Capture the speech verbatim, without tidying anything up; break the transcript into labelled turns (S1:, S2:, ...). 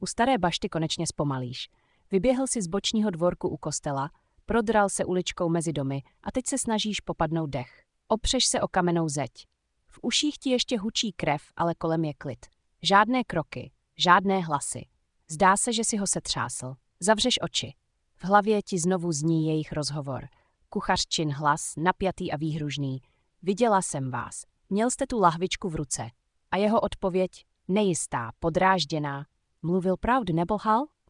S1: U staré bašty konečně zpomalíš. Vyběhl si z bočního dvorku u kostela, prodral se uličkou mezi domy a teď se snažíš popadnout dech. Opřeš se o kamennou zeď. V uších ti ještě hučí krev, ale kolem je klid. Žádné kroky, žádné hlasy. Zdá se, že si ho setřásl. Zavřeš oči. V hlavě ti znovu zní jejich rozhovor. Kuchařčin hlas, napjatý a výhružný. Viděla jsem vás. Měl jste tu lahvičku v ruce. A jeho odpověď, nejistá, podrážděná. Mluvil pravdu, nebo lhal?